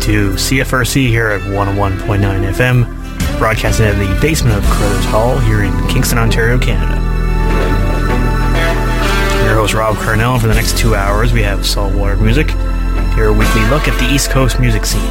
to CFRC here at 101.9 FM, broadcasting in the basement of Carruthers Hall here in Kingston, Ontario, Canada. I'm your host, Rob Carnell. For the next 2 hours, we have Saltwater Music, your weekly look at the East Coast music scene.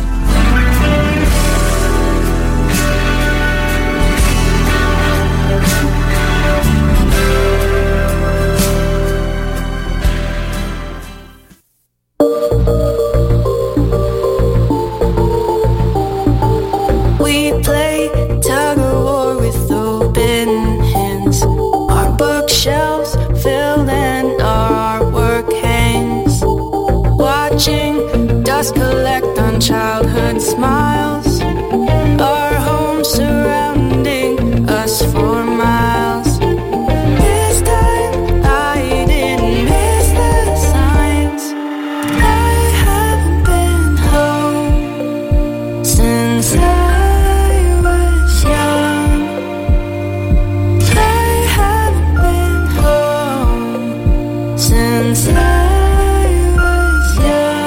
Collect on childhood smiles, our home surrounding us for miles. This time I didn't miss the signs. I haven't been home since I was young. I haven't been home since I was young.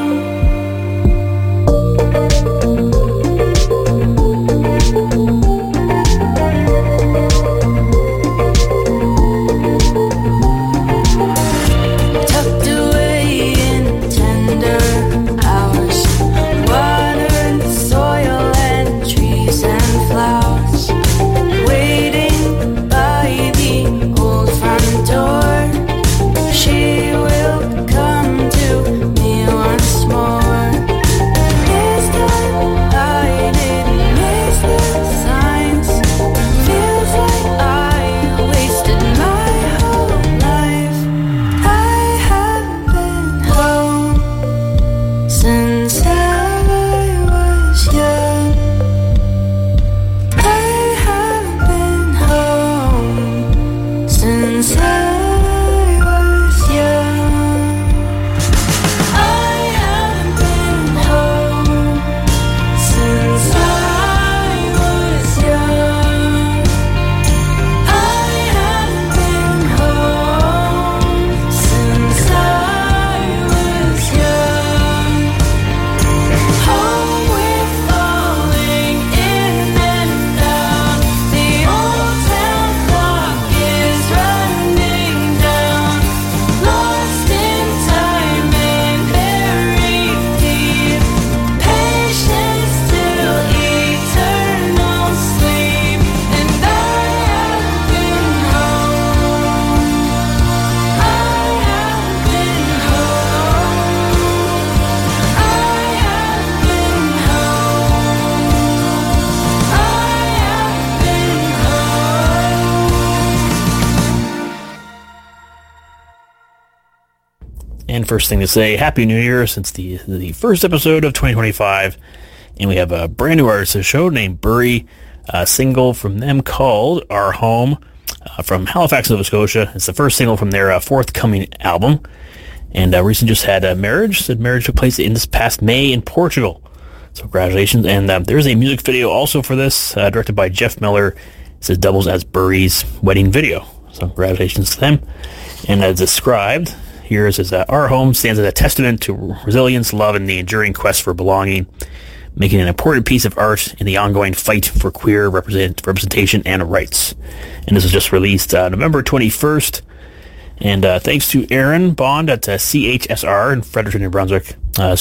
And first thing to say, Happy New Year, since the first episode of 2025. And we have a brand new artist to the show named Bury, a single from them called Our Home, from Halifax, Nova Scotia. It's the first single from their forthcoming album. And recently just had a marriage. The marriage took place in this past May in Portugal. So congratulations. And there's a music video also for this, directed by Jeff Miller. It says doubles as Bury's wedding video. So congratulations to them. And as described, here it says, Our Home stands as a testament to resilience, love, and the enduring quest for belonging, making an important piece of art in the ongoing fight for queer representation and rights. And this was just released November 21st. And thanks to Erin Bond at CHSR in Fredericton, New Brunswick.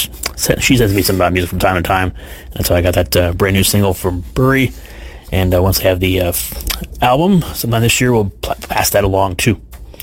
She sends me some music from time to time. That's how I got that brand new single from Bury. And once I have the album, sometime this year, we'll pass that along too.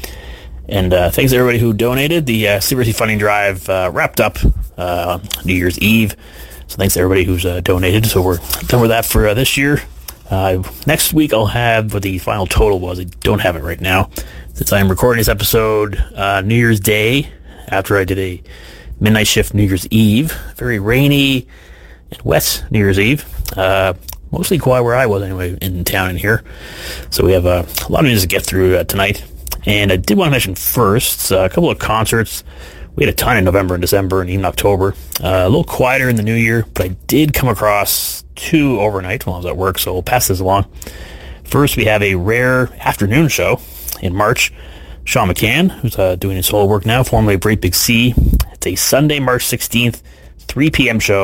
And thanks to everybody who donated. The CFRC funding drive wrapped up New Year's Eve. So thanks to everybody who's donated. So we're done with that for this year. Next week I'll have what the final total was. I don't have it right now. Since I'm recording this episode New Year's Day, after I did a midnight shift New Year's Eve. Very rainy and wet New Year's Eve. Mostly quiet where I was anyway, in town in here. So we have a lot of news to get through tonight. And I did want to mention first a couple of concerts. We had a ton in November and December and even October. A little quieter in the new year, but I did come across two overnight while I was at work, so we'll pass this along. First, we have a rare afternoon show in March. Sean McCann, who's doing his solo work now, formerly of Great Big Sea. It's a Sunday, March 16th, 3 p.m. show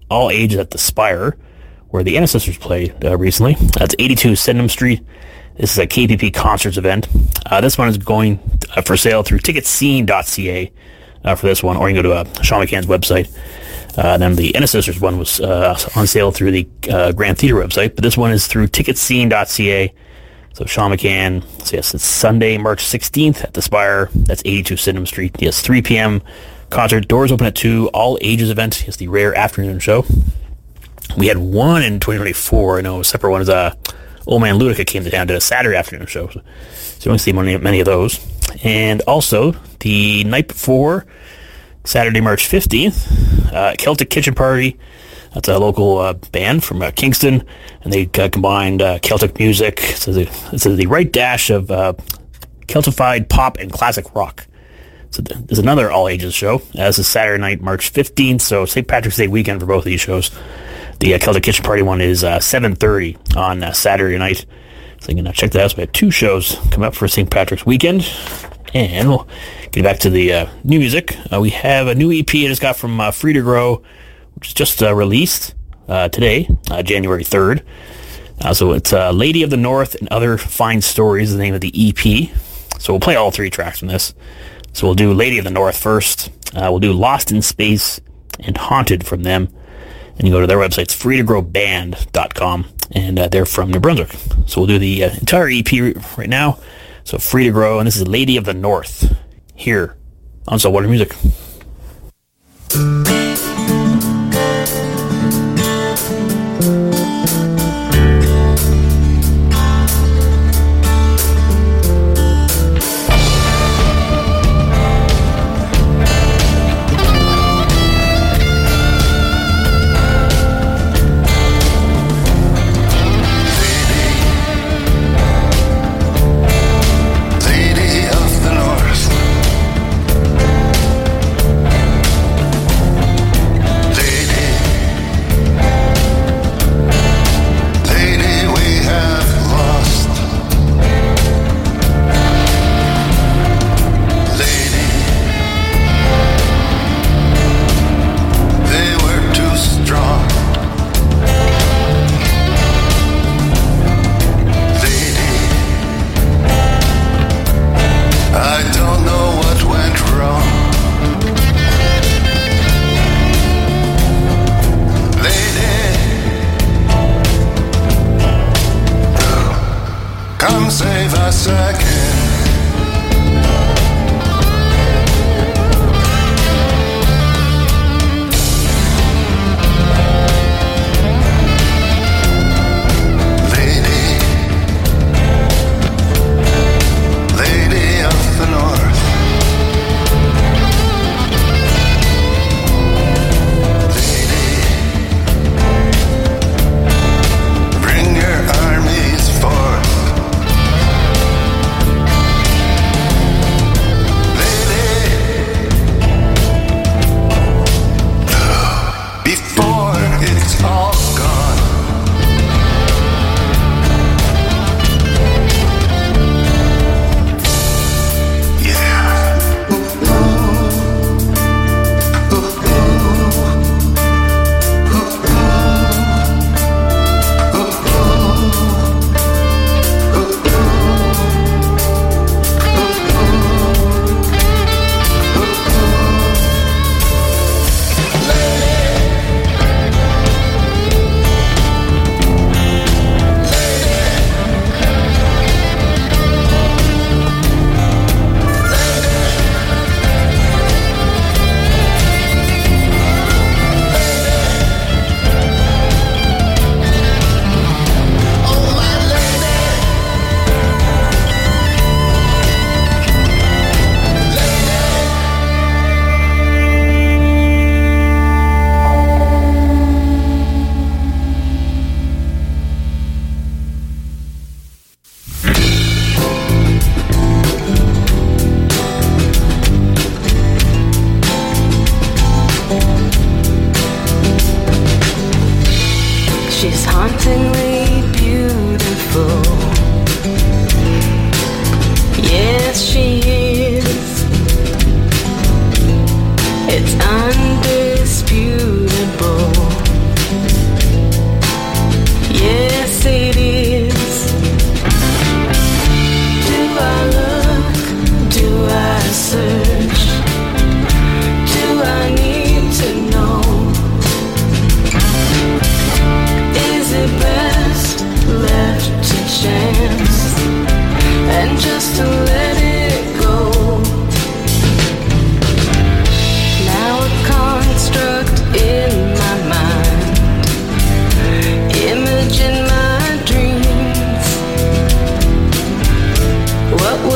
All Ages at the Spire, where the Ennis Sisters played recently. That's 82 Sydenham Street. This is a KPP Concerts event. This one is going for sale through ticketscene.ca for this one, or you can go to Sean McCann's website. Then the Ennis Sisters one was on sale through the Grand Theatre website, but this one is through ticketscene.ca. So Sean McCann, so yes, it's Sunday, March 16th at the Spire. That's 82 Sydenham Street. Yes, 3 p.m. concert. Doors open at 2. All ages event. It's the rare afternoon show. We had one in 2024. I know a separate one is Old Man Ludica came to town, did a Saturday afternoon show. So you don't see many of those. And also, the night before, Saturday, March 15th, Celtic Kitchen Party. That's a local band from Kingston, and they combined Celtic music. So it's the right dash of Celtified pop and classic rock. So there's another all-ages show. This is Saturday night, March 15th, so St. Patrick's Day weekend for both of these shows. The Celtic Kitchen Party one is 7:30 on Saturday night. So you can check that out. So we have 2 shows coming up for St. Patrick's weekend. And we'll get back to the new music. We have a new EP I just got from Free to Grow, which is just released today, January 3rd. So it's Lady of the North and Other Fine Stories is the name of the EP. So we'll play all 3 tracks from this. So we'll do Lady of the North first. We'll do Lost in Space and Haunted from them. And you go to their website, it's freetogrowband.com, and they're from New Brunswick. So we'll do the entire EP right now. So Free to Grow, and this is Lady of the North, here on Saltwater Music. Come save us again. Lady of the North. Lady, bring your armies forth.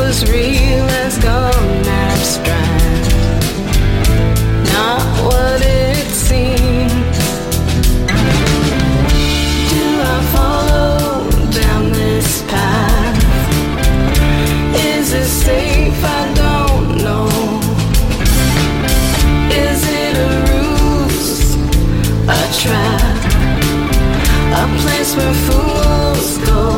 was real has gone abstract, not what it seems. Do I follow down this path? Is it safe? I don't know. Is it a ruse, a trap, a place where fools go?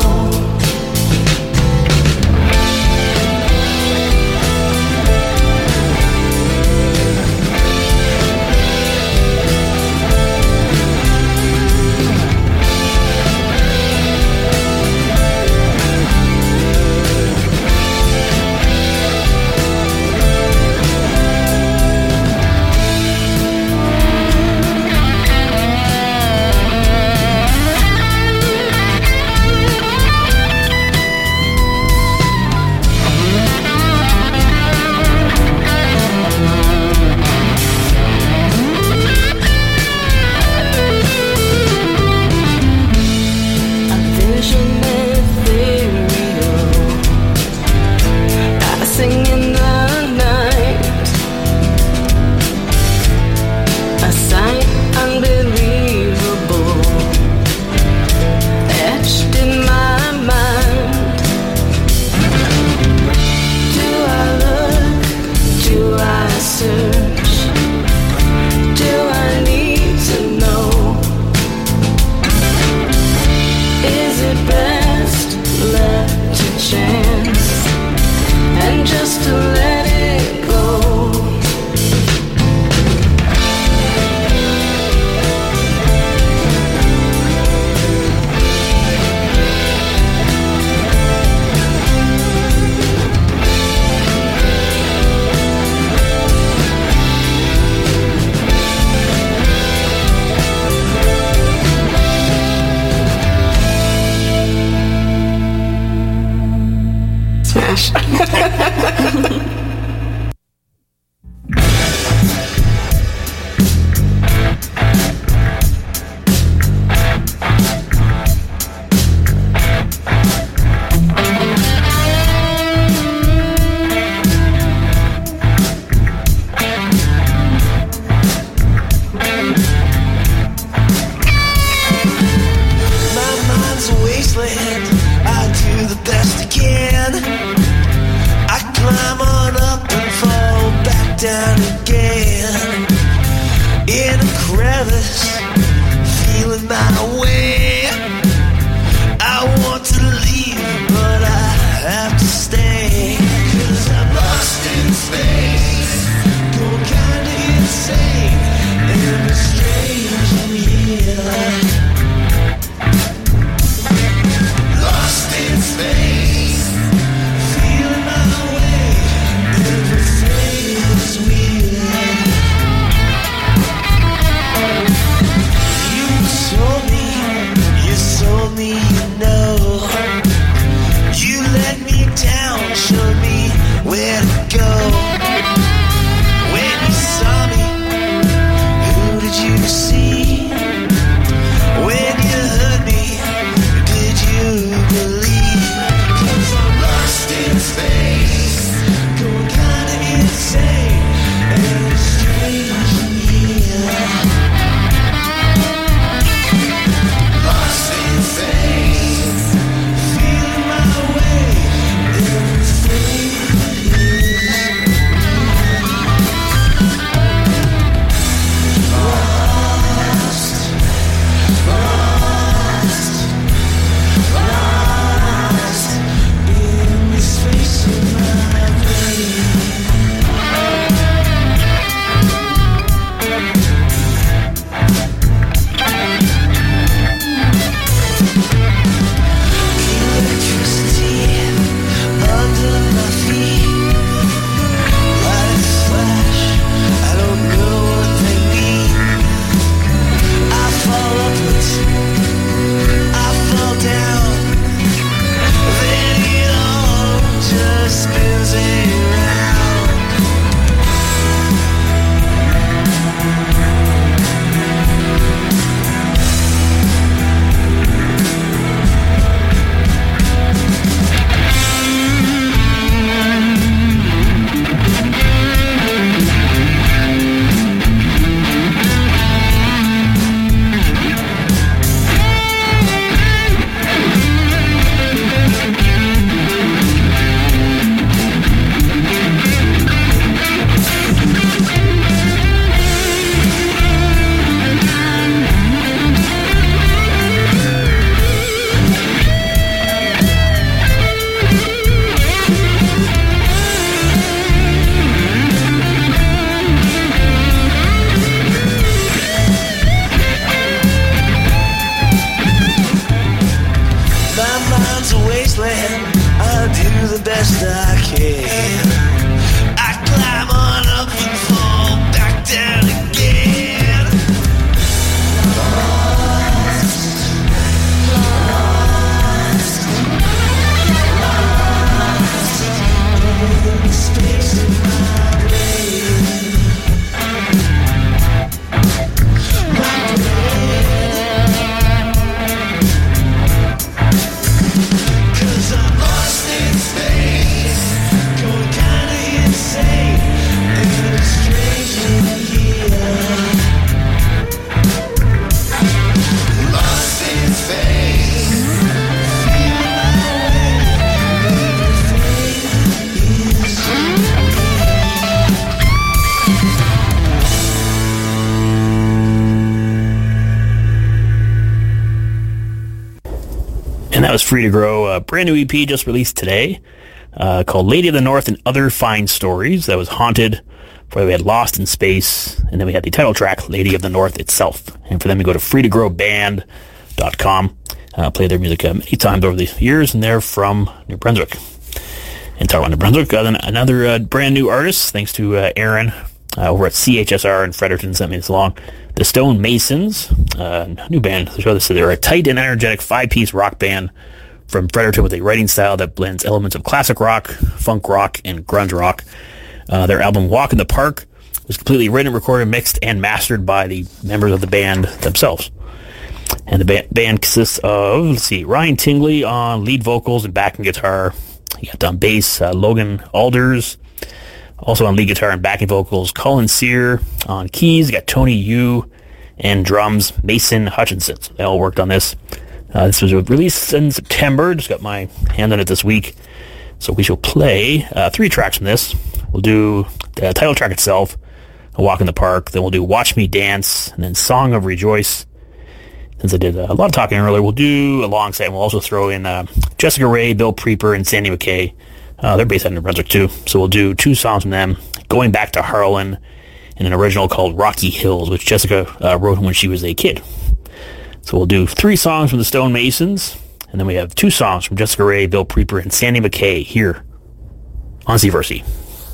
that was Free to Grow, a brand new EP just released today called Lady of the North and Other Fine Stories. That was Haunted. Before we had Lost in Space. And then we had the title track, Lady of the North itself. And for them, you go to freetogrowband.com. Play their music many times over the years, and they're from New Brunswick. And talking about New Brunswick, then another brand new artist, thanks to Aaron over at CHSR in Fredericton, sent me this along. The Stone Masons, new band. So they're a tight and energetic 5-piece rock band from Fredericton with a writing style that blends elements of classic rock, funk rock, and grunge rock. Their album Walk in the Park was completely written, recorded, mixed, and mastered by the members of the band themselves. And the band consists of, Ryan Tingley on lead vocals and backing guitar. You got on bass, Logan Alders. Also on lead guitar and backing vocals, Colin Sear. On keys, you got Tony Yu. And drums, Mason Hutchinson. So they all worked on this. This was released in September. Just got my hand on it this week. So we shall play 3 tracks from this. We'll do the title track itself, A Walk in the Park. Then we'll do Watch Me Dance, and then Song of Rejoice. Since I did a lot of talking earlier, we'll do a long set. We'll also throw in Jessica Ray, Bill Preeper, and Sandy McKay. They're based out of New Brunswick, too. So we'll do 2 songs from them, Going Back to Harlan, and an original called Rocky Hills, which Jessica wrote when she was a kid. So we'll do 3 songs from the Stone Masons, and then we have 2 songs from Jessica Ray, Bill Preeper, and Sandy McKay here on C4C.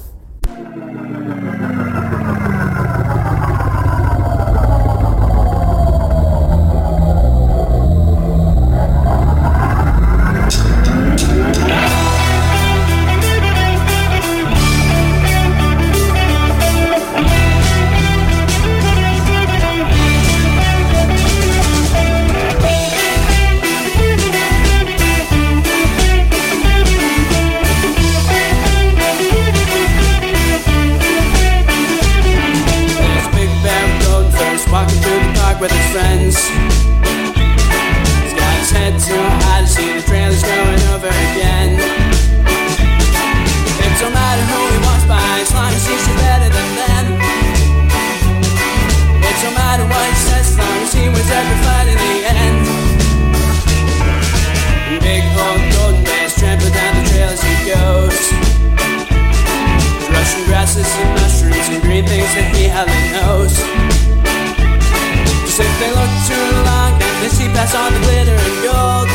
With his friends, he's got his head too high to see the trailers going over again. It don't matter who he walks by, as long as he's better than them. It don't matter what he says, as long as he wins every fight in the end. Big old golden bears trampling down the trail as he goes, Russian grasses and mushrooms and green things that he hardly knows. If they look too long, then they see past all the glitter and gold.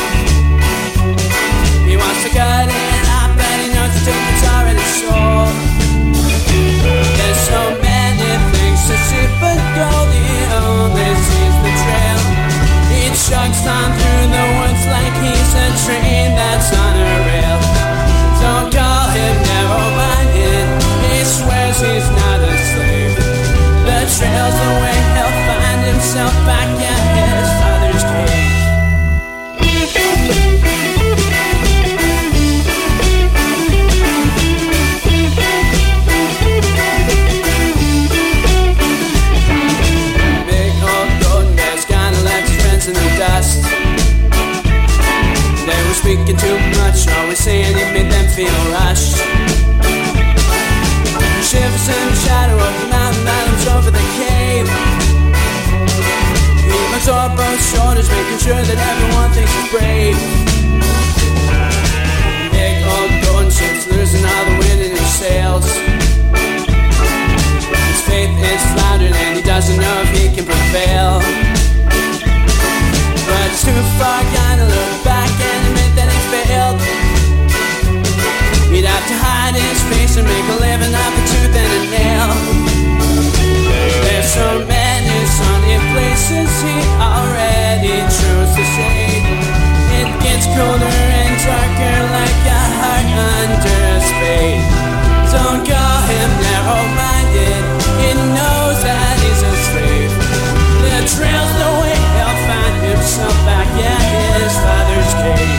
He wants to cut it up, and he knows the ticket's already sold. There's so many things to see, but gold, he only sees the trail. He chugs on through the woods like he's a train that's on a rail. Don't call him narrow-minded, he swears he's not a slave. The trail's the way he'll find himself back at his father's cave. Big old golden bear's kinda left his friends in the dust. They were speaking too much, always saying it made them feel rushed. Shivers in the shadow of the mountain islands over the cave. He looks over both shoulders, making sure that everyone thinks he's brave. Big old golden ship's losing all the wind in his sails. His faith is floundering and he doesn't know if he can prevail. But it's too far gone to look back and admit that he failed. He'd have to hide his face and make a living off a tooth and a nail. There's so many sunny places he already chose to shade. It gets colder and darker like a heart under a spade. Don't call him narrow-minded, he knows that he's a slave. The trail's the way he'll find himself back at his father's cave.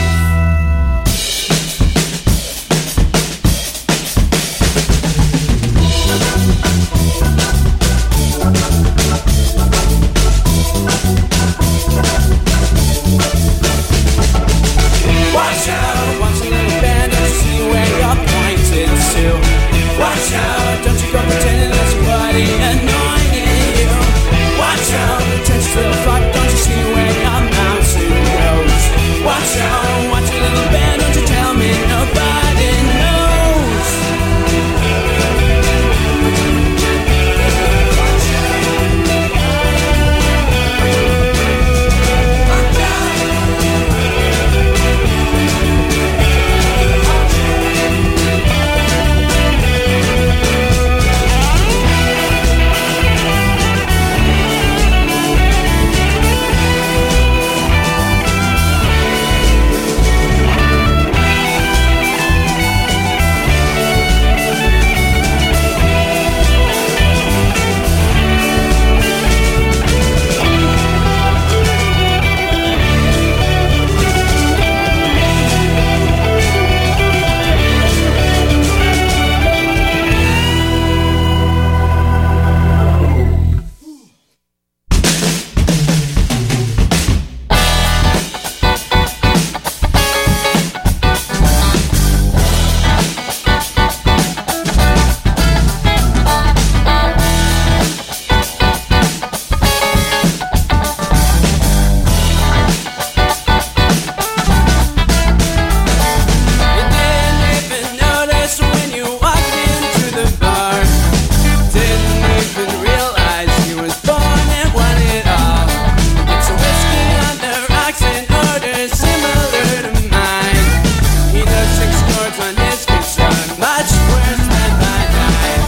as one is concerned, much worse than my life.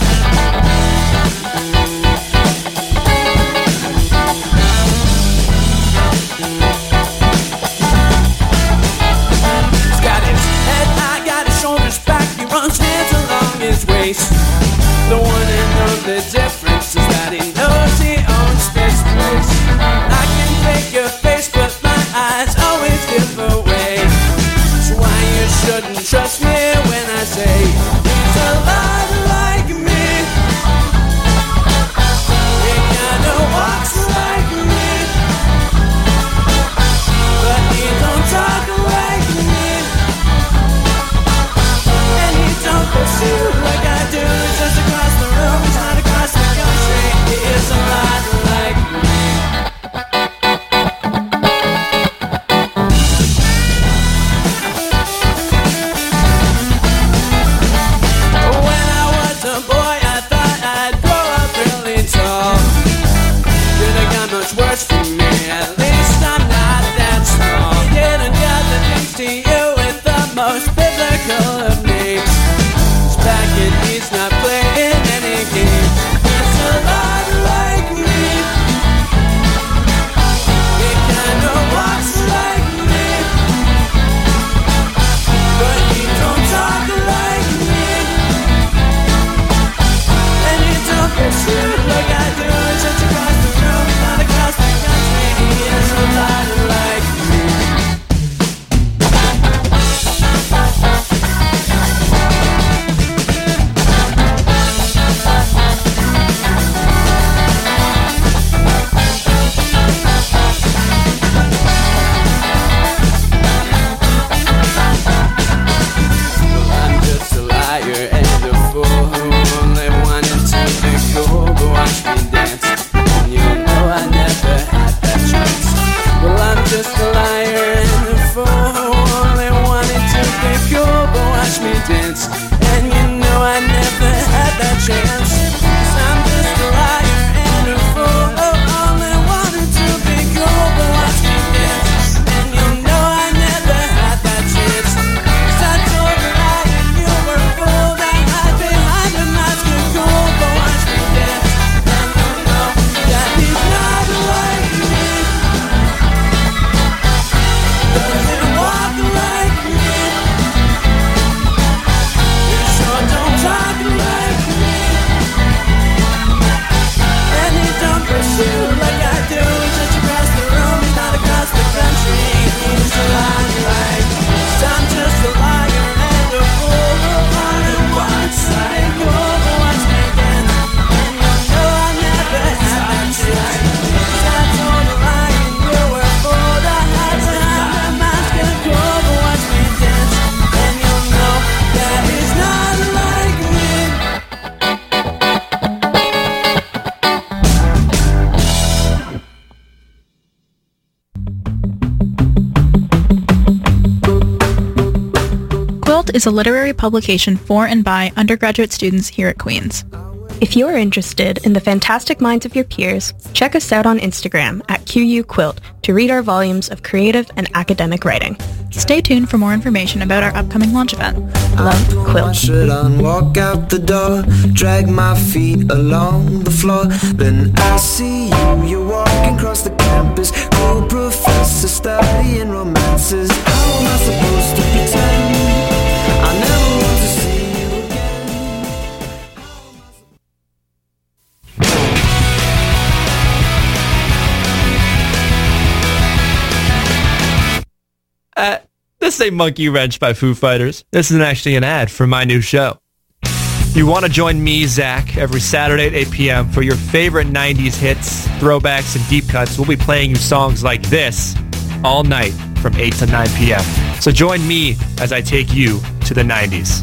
He's got his head high, got his shoulders back, he runs hands along his waist. The one and only difference is that he knows he owns this place. I can fake your face, but my eyes always give away. So why you shouldn't trust me when I say he's a lot like me. He kinda walks like me, but he don't talk like me, and he don't pursue like I do. Just across the room, he's not across the country. He is a lot like me. When I was a boy, I thought I'd grow up really tall. Could have got much worse for me, at least I'm not that small. He didn't get the things to you with the most biblical of names. He's back and he's not playing any games. He's a lot like me. He kinda walks like me, but he don't talk like me, and he don't pursue like I do. Just across the room, not across the country. He is a lot like me. I'm just a liar and a fool who only wanted to be cool, but watch me dance, and you know I never had that chance. Well, I'm just a liar and a fool who only wanted to be cool, but watch me dance, and you know I never had that chance. 'Cause I'm just a liar and a fool who only wanted to be cool, but watch me dance, and you know I never had that chance. 'Cause I told a lie and you were fooled. I hide behind a mask of gold, but watch me dance, and you know that he's not like me. Doesn't walk like me. You sure don't talk like me, and he don't pursue like I do. Just across the room, he's not across the country. He's a lot like me. 'Cause I'm just a liar and a fool who only wants like gold, but watch me dance, and you know I never had that chance. 'Cause I told a lie and you were fooled. I hide behind a mask of gold, but watch me dance, and you know that he's not like me. Quilt is a literary publication for and by undergraduate students here at Queen's. If you're interested in the fantastic minds of your peers, check us out on Instagram at QUQuilt to read our volumes of creative and academic writing. Stay tuned for more information about our upcoming launch event. Love, My Quilt. shirt on, walk out the door, drag my feet along the floor. Then I see you, you're walking across the campus, cool professor studying romances. How am I supposed to pretend I never want to see you again? This ain't Monkey Wrench by Foo Fighters. This isn't actually an ad for my new show. You want to join me, Zach, every Saturday at 8 p.m. for your favorite 90s hits, throwbacks, and deep cuts. We'll be playing you songs like this all night from 8 to 9 p.m. So join me as I take you to the 90s.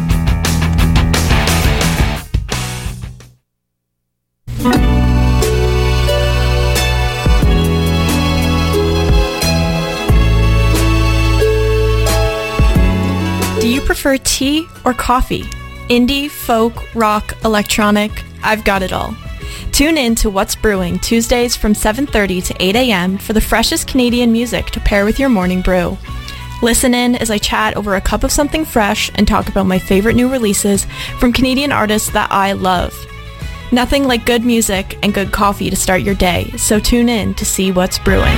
Do you prefer tea or coffee? Indie, folk, rock, electronic, I've got it all. Tune in to What's Brewing Tuesdays from 7:30 to 8 a.m. for the freshest Canadian music to pair with your morning brew. Listen in as I chat over a cup of something fresh and talk about my favorite new releases from Canadian artists that I love. Nothing like good music and good coffee to start your day, so tune in to see what's brewing.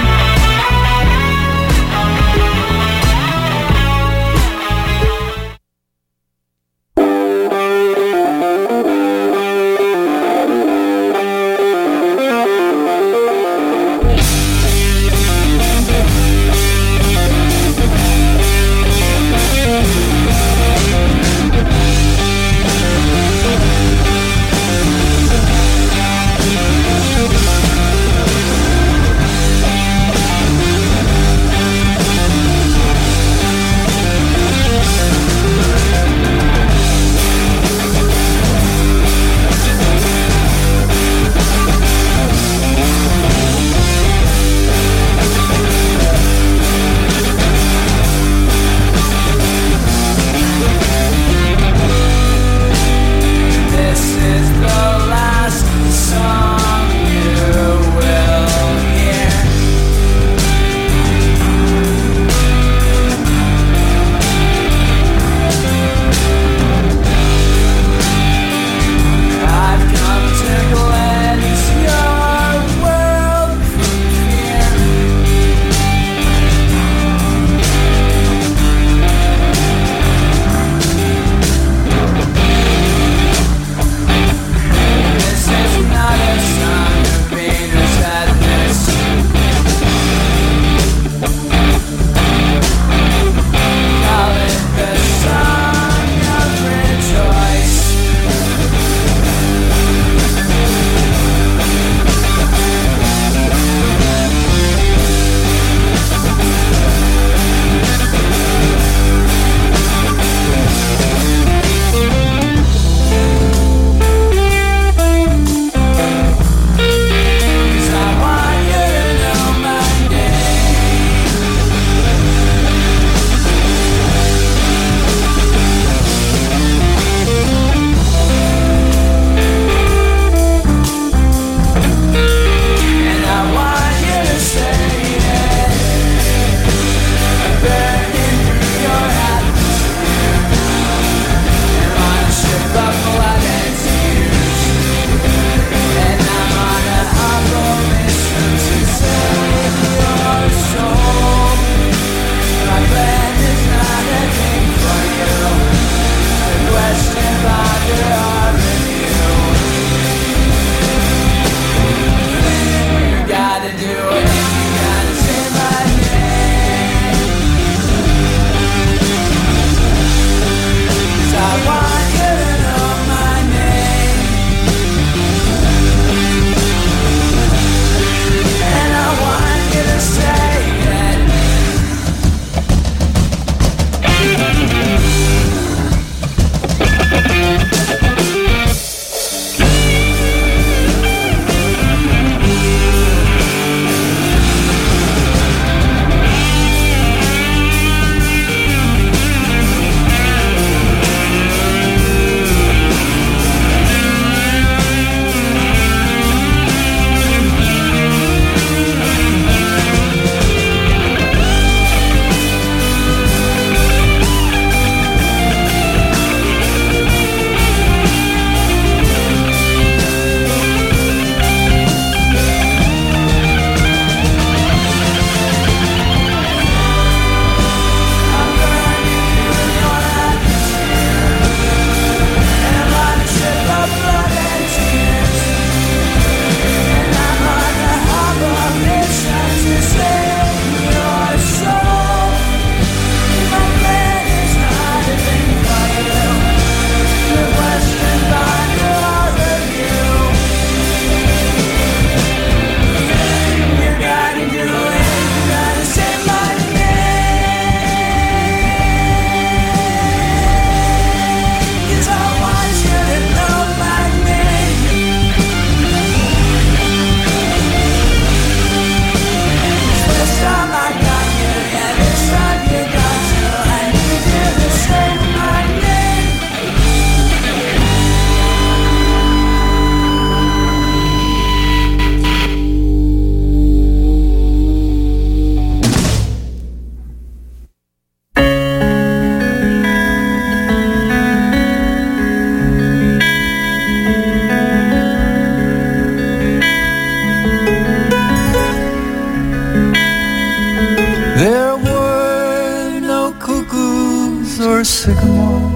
balls.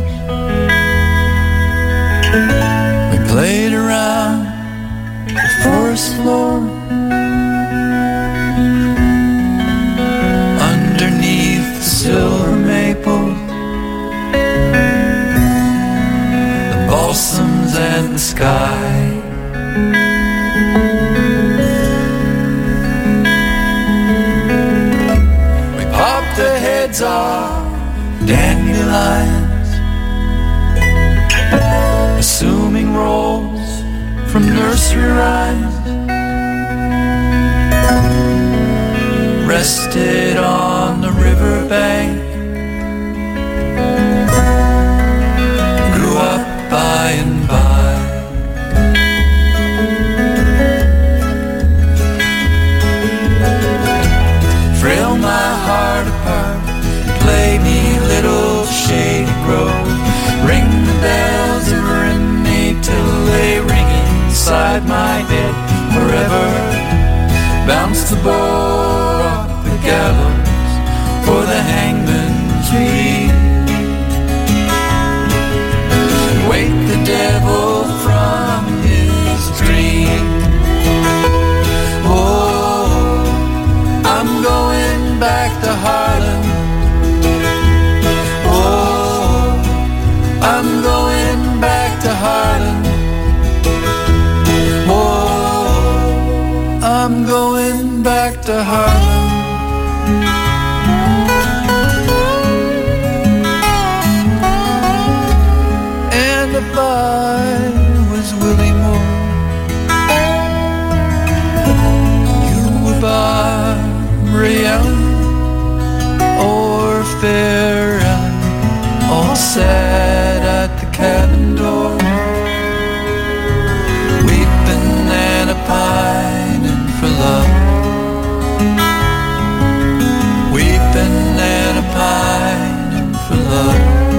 We played around the forest floor, underneath the silver maples, the balsams and the sky. We popped the heads off dandelions, assuming roles from nursery rhymes, rested on the riverbank, grew up by and by. Frail my heart apart, play me little shady grove, ring the bells ever in me till they ring inside my head forever. Bounce the boar off the gallows for the hangman's reed, wake the devil from his dream. Oh, I'm going back to Harlem. Oh, I'm going back to Harlem. Oh, I'm going back to Harlem. And if I was Willie Moore, you would Barbara Young or Fair Ellen, all sat at the cabin door, weeping and a pining for love, weeping and a pining for love.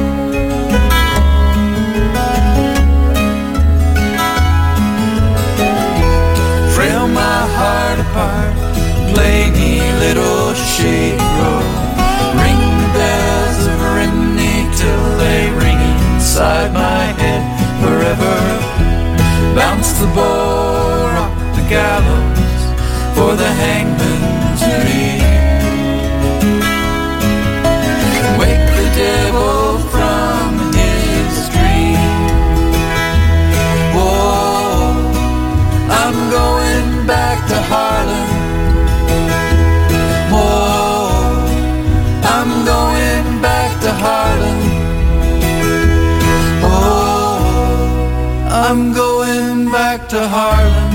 Frail my heart apart, play me little shady grove, ring the bells of Rennie till they ring inside my head forever. Bounce the boar off the gallows for the hangman's reed, wake the devil from his dream. Oh, I'm going back to Harlem. Oh, I'm going back to Harlem. Oh, I'm going back to Harlem.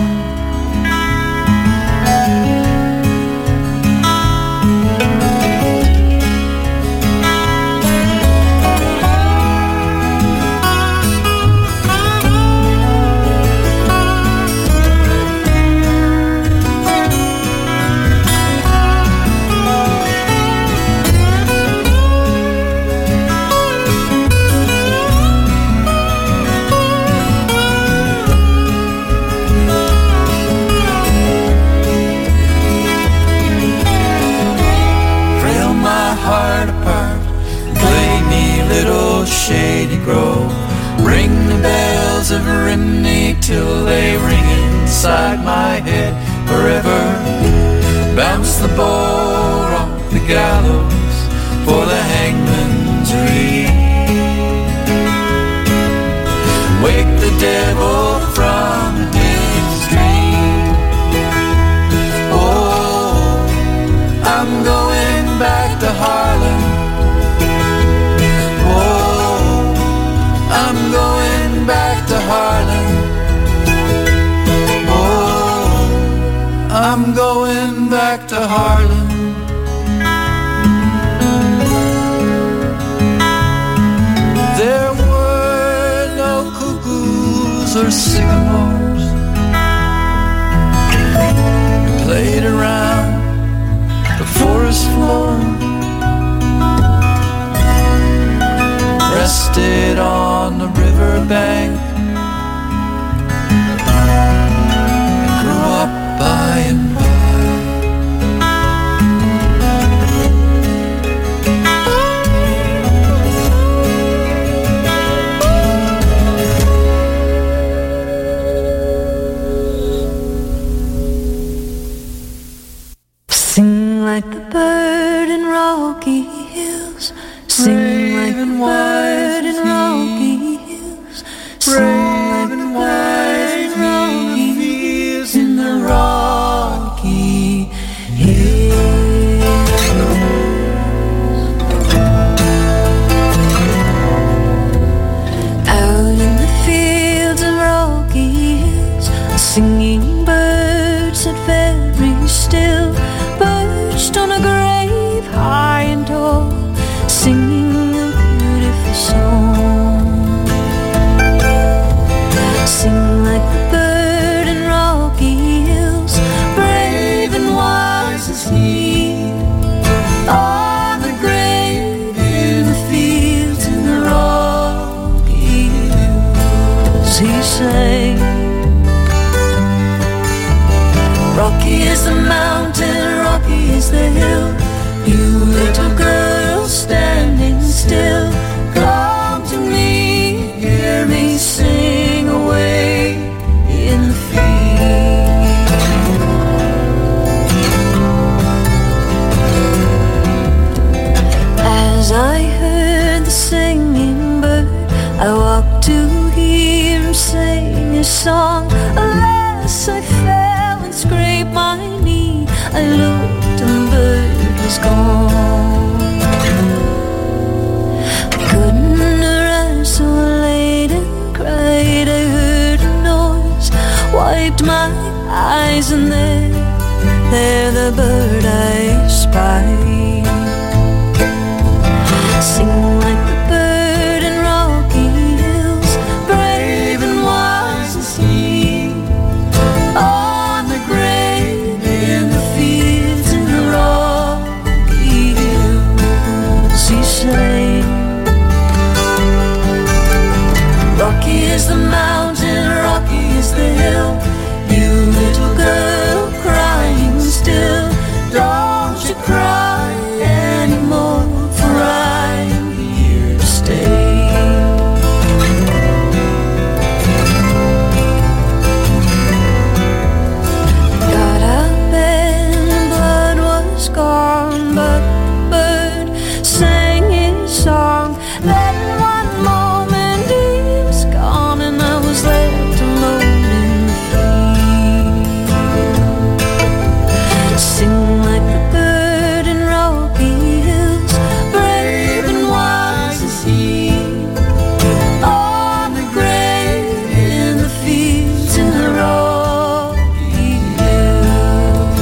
Shady grove, ring the bells of Rennie till they ring inside my head forever. Bounce the boar off the gallows for the hangman's reed, wake the devil from his dream. Oh, I'm going back to Harlem. I'm going back to Harlem. Oh, I'm going back to Harlem. There were no cuckoos or sycamores. We played around the forest floor, rested on the riverbank, grew up by and by. brave and wise me in the rocky hills. Out in the fields and rocky hills, singing birds sat very still, perched on a grave high and tall, singing a beautiful song. Sing like the bird in rocky hills, brave and wise as he. On the grave in the fields in the rocky hills, he sang. Rocky is the mountain, rocky is the hill. You little girl standing still, come to me, hear me sing away in the field. As I heard the singing bird, I walked to hear him sing his song. Alas, I fell and scraped my knee. I looked and the bird was gone. I couldn't arise, so I laid and cried. I heard a noise, wiped my eyes, and there the bird I spied. Sing like the bird in rocky hills, brave and wise as he. On the grave in the fields in the rocky hills, he sang. Rocky is the mountain, rocky is the hill. You little girl crying still, don't you cry anymore, for I'm here to stay. Got up and the blood was gone, but the bird sang his song. Then one moment he was gone, and I was left alone in the field. Sing like the bird in rocky hills, brave and wise as he. On the grave in the fields in the rocky hills.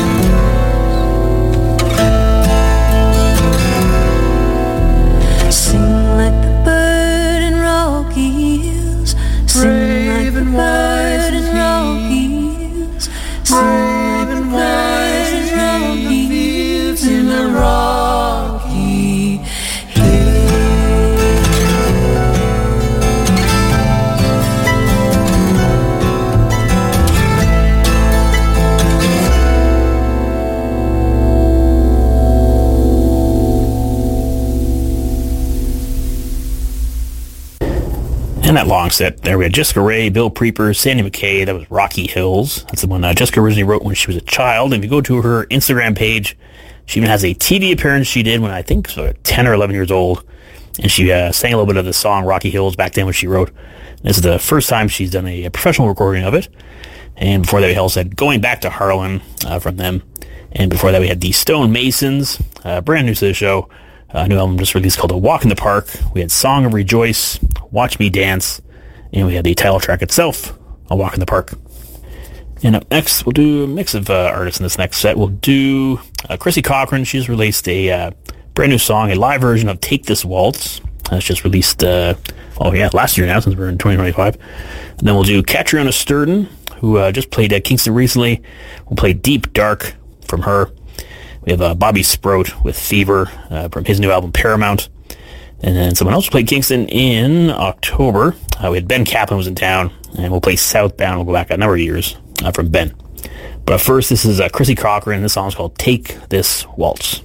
Sing like the bird in rocky hills, sing like the bird in rocky hills, sing like the bird in rocky hills in the rocky hills. And that long set, there we had Jessica Rae, Bill Preeper, Sandy McKay. That was Rocky Hills. That's the one Jessica originally wrote when she was a child. And if you go to her Instagram page, she even has a TV appearance she did when I think so 10 or 11 years old. And she sang a little bit of the song Rocky Hills back then when she wrote. This is the first time she's done a professional recording of it. And before that, we also had Going Back to Harlan from them. And before that, we had the Stone Masons, brand new to the show. A new album just released called A Walk in the Park. We had Song of Rejoice, Watch Me Dance, and we had the title track itself, A Walk in the Park. And up next, we'll do a mix of artists in this next set. We'll do Chrissy Cochran. She's released a brand new song, a live version of Take This Waltz. It's just released, last year now, since we're in 2025. And then we'll do Catriona Sturden, who just played at Kingston recently. We'll play Deep Dark from her. We have Bobby Sprout with Fever from his new album Paramount. And then someone else played Kingston in October. We had Ben Kaplan was in town. And we'll play Southbound. We'll go back a number of years from Ben. But first, this is Chrissy Cochran. This song's called Take This Waltz.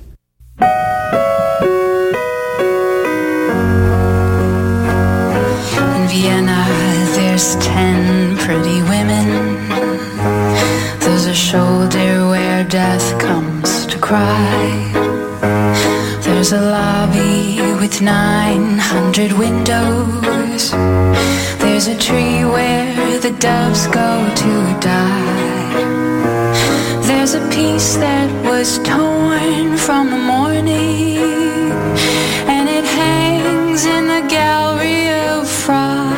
In Vienna, there's 10 pretty women. There's a shoulder where death comes to cry. There's a lobby with 900 windows. There's There's a tree where the doves go to die. There's a piece that was torn from the morning, and it hangs in the gallery of frost.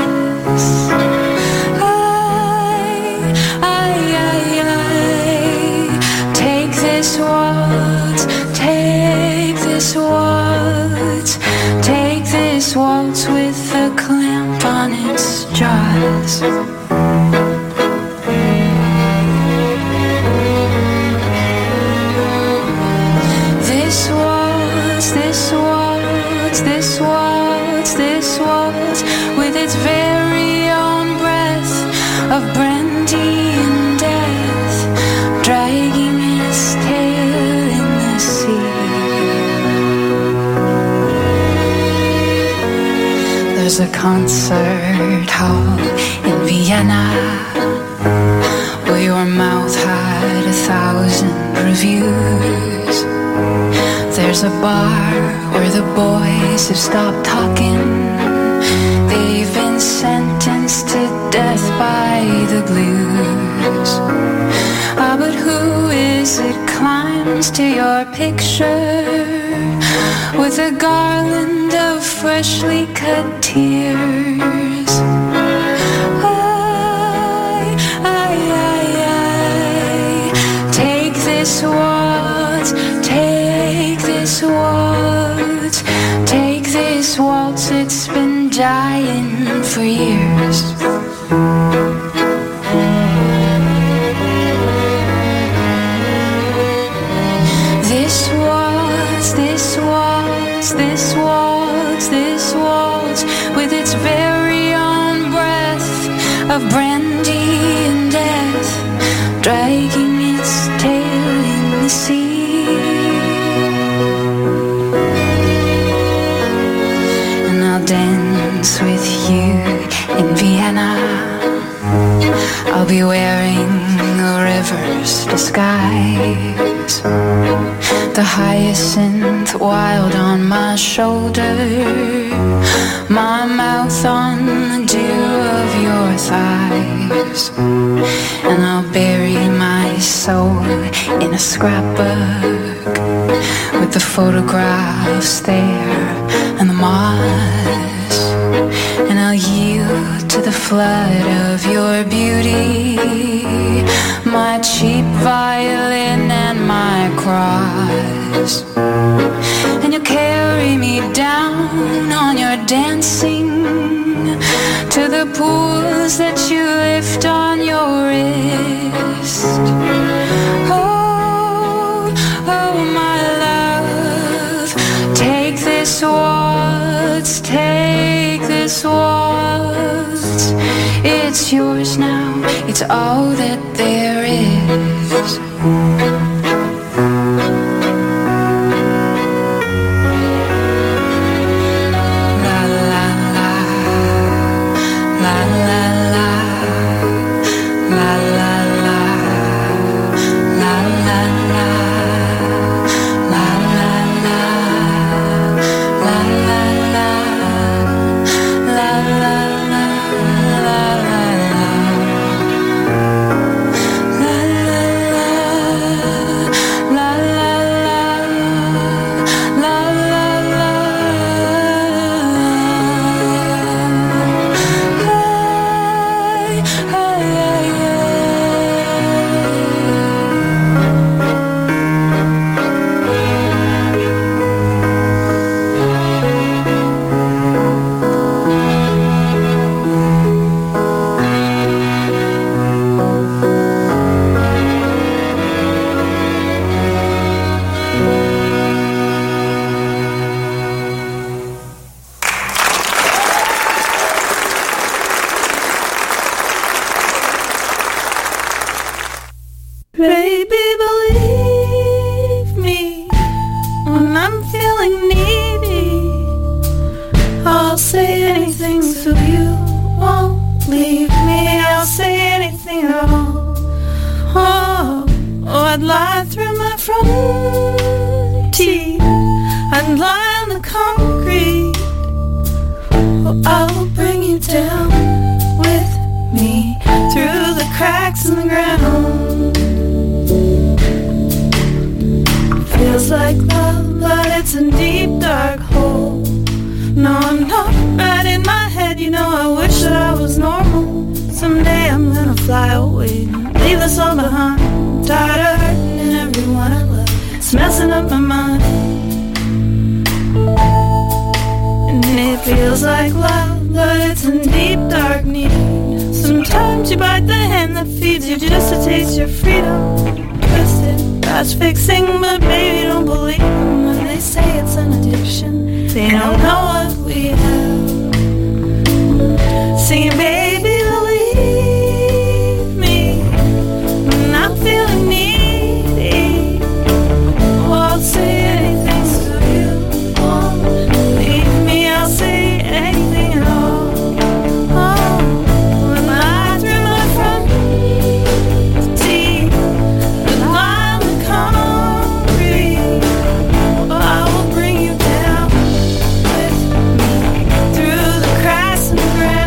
Take this waltz, take this waltz, take this waltz with the clamp on its jaws. This waltz, this waltz, this waltz, this waltz, with its very own breath of brandy and death, dragging its tail in the sea. There's a concert hall in Vienna where your mouth had 1,000 reviews. There's a bar where the boys have stopped talking. They've been sentenced to death by the blues. Ah, but who is it climbs to your picture with a garland of freshly cut tears? Take this waltz, take this waltz, take this waltz, it's been dying for years. This waltz, this waltz, this waltz, this waltz, with its very own breath of brandy and death, dragging its tail in the sea. And I'll dance with you in Vienna. I'll be wearing a river's disguise, the hyacinth wild on my shoulder, my mouth on the dew of your thighs. And I'll bury my soul in a scrapbook with the photographs there and the moss. And I'll yield to the flood of your beauty, my cheap violin and my cross. And you'll carry me down on your dancing to the pools that you lift on your wrist. Oh, oh my love, take this waltz, take this waltz. It's yours now, it's all that there is. Baby, believe me, when I'm feeling needy, I'll say anything so you won't leave me. I'll say anything at all. Oh, I'd lie through my front teeth, I'd lie on the concrete. Oh, I'll bring you down. ground. Feels like love, but it's a deep dark hole. No, I'm not right in my head, you know, I wish that I was normal. Someday I'm gonna fly away and leave this all behind. I'm tired of hurting everyone I love. It's messing up my mind. And it feels like love, but it's in deep dark need. Sometimes you bite the hand that feeds you just to taste your freedom. Twisted, fast fixing, but baby, don't believe them when they say it's an addiction. They don't know what we have. Singing, baby, believe me when I'm feeling needy. Oh, I'll say anything so you won't leave me. I'll say anything at all. Oh, when I through my front teeth and I'm the concrete, oh, I will bring you down with me through the cracks in the ground.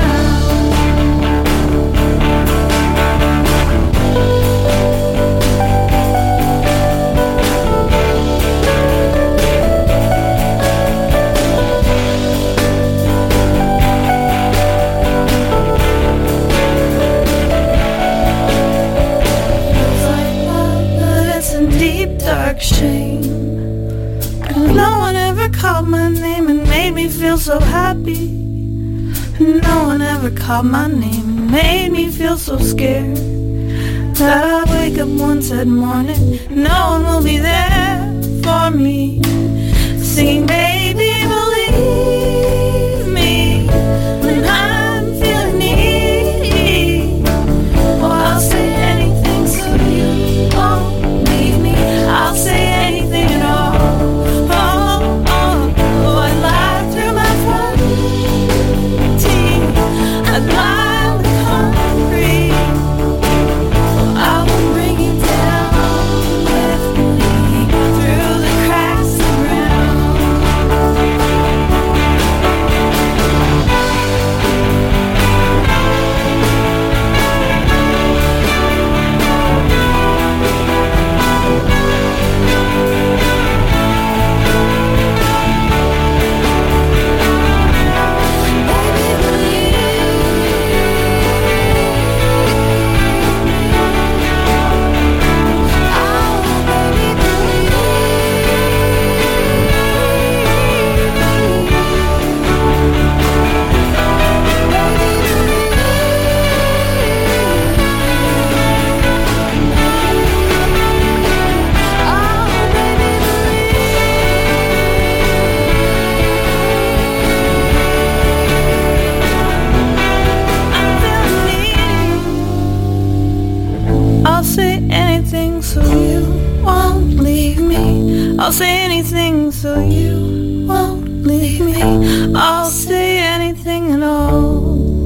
Feels like love, but it's in deep dark shame. And no one ever called my name and made me feel so happy. And no one ever called my name and made me feel so scared that I wake up one sad morning and no one will be there for me. Singing, baby, believe me when I'm feeling needy. Oh, I'll say anything so you won't leave me. I'll say anything at all. Oh, oh, oh, I'd lie through my front teeth. I'd lie with concrete. Oh, I will bring you down with me through the cracks around. I'll say anything so you won't leave me. I'll say anything so you won't leave me. I'll say anything at all.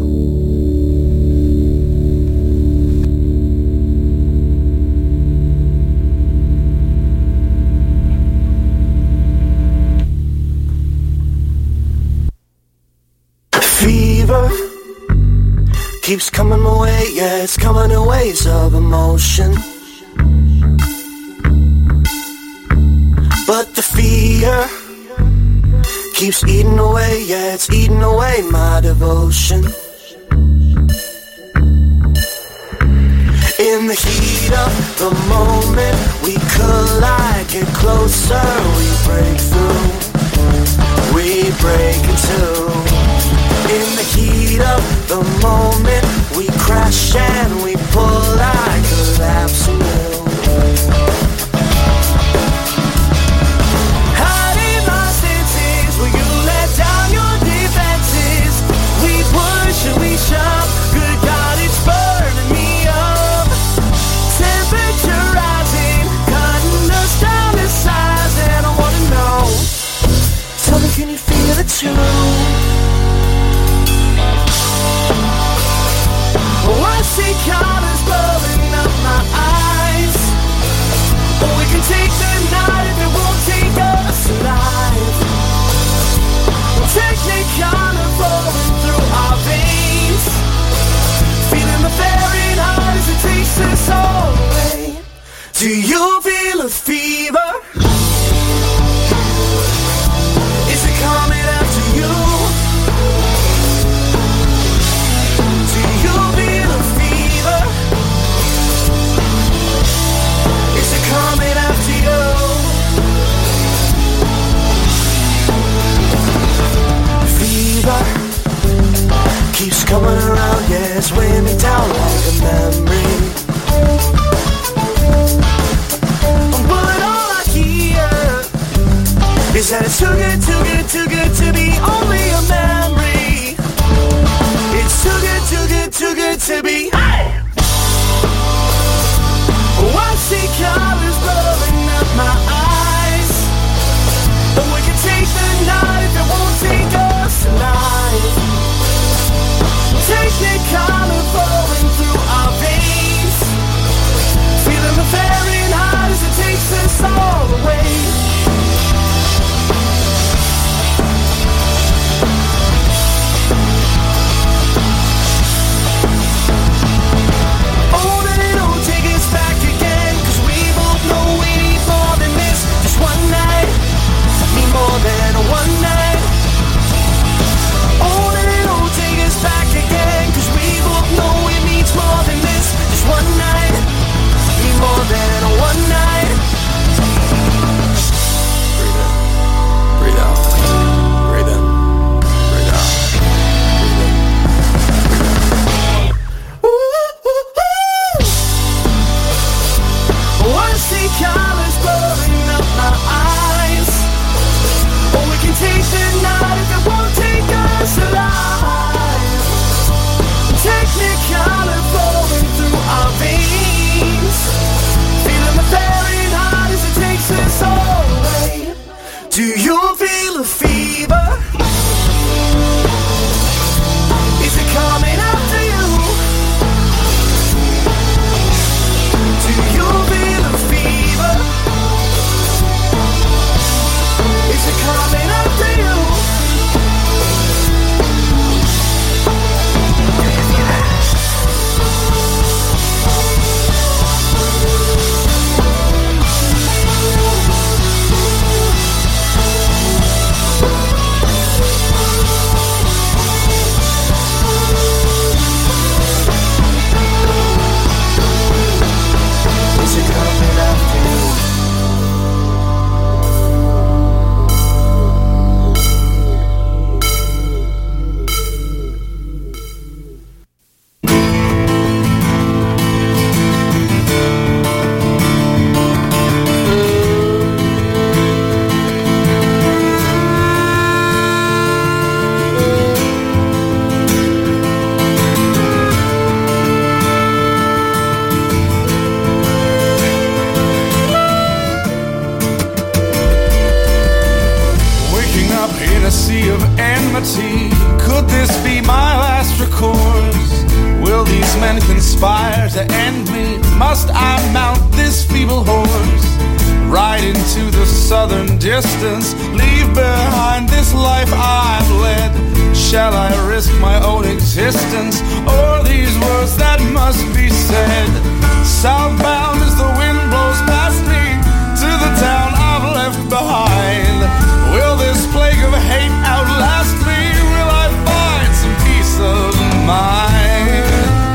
Fever keeps coming my way, yeah, it's coming in waves of emotion. But the fear keeps eating away, yeah, it's eating away my devotion. In the heat of the moment, we collide, get closer, we break through, we break into. In the heat of the moment, we crash and we pull, I collapse anew. Hiding my senses, will you let down your defenses? We push and we shove, good God, it's burning me up. Temperature rising, cutting us down to size, and I wanna know, tell me, can you feel it too? fever? Is it coming after you? Do you feel a fever? Is it coming after you? Fever keeps coming around, yeah, it's weighing me down like a memory. But all I hear is that it's too good, too good, too good to be only a memory. It's too good, too good, too good to be. Hey! Oh, I see colors blurring up my eyes. But we can take the night if it won't take us alive. Technicolor flowing through our veins, feeling the Fahrenheit as it takes us all away. Oh, then it'll take us back again, 'cause we both know we need more than this. Just one night, need more than one night. Oh, then it'll take us back again, 'cause we both know it needs more than this. Just one night, need more than one night. Breathe in, breathe out, breathe in, breathe out, breathe in, breathe out. Ooh, ooh, ooh. I see colors blurring up my eyes. Or we can take the night if it won't take us alive. Technicolor flowing through our veins, feeling the Fahrenheit as it takes us all away. Do you feel a fever? Is it coming after you? Do you feel a fever? Is it coming after you? Is it coming after you? Waking up in a sea of enmity, could this be my last recourse? Will these men conspire to end me? Must I mount this feeble horse? Ride into the southern distance, leave behind this life I've led. Shall I risk my own existence, or these words that must be said? Southbound as the wind blows past me, to the town I've left behind. Will this plague of hate outlast me? Will I find some peace of mind?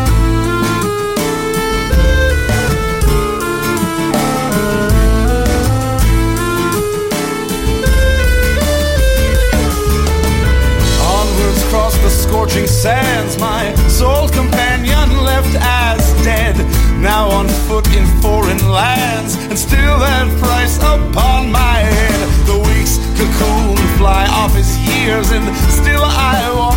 Onwards across the scorching sands, my sole companion left as dead. Now on foot in foreign lands, and still that price upon my head. The weeks cocoon fly off his years, and still I walk